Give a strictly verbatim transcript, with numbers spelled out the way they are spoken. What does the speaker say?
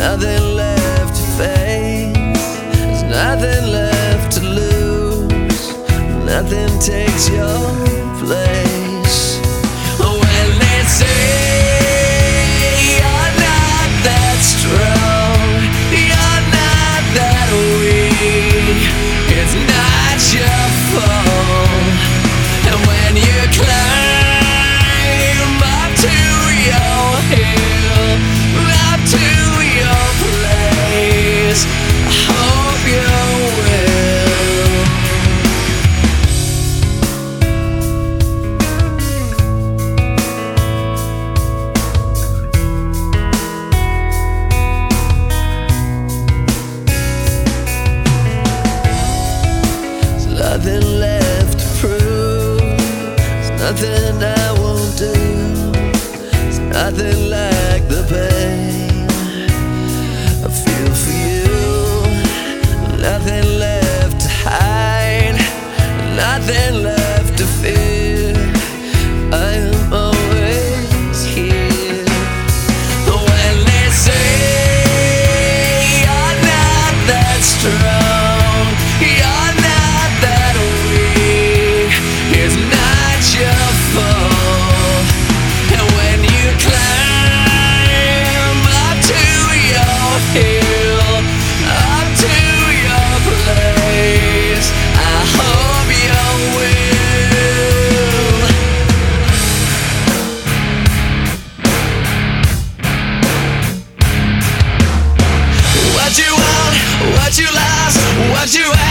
nothing left to face, there's nothing left to lose, nothing takes your place. When they say you're not that strong, you're not that weak, it's not your fault. And when you climb up to your hill, up to your place, I hope you will. There's nothing left to prove, there's nothing I won't do, there's nothing like the pain I feel for you. Nothing left to hide, nothing left to fear, I am always here. When they say you're not that strong, you're not that weak, it's not your fault. And when you climb up to your hill, up to your place, I hope you will. What you want, what you lost, what you have.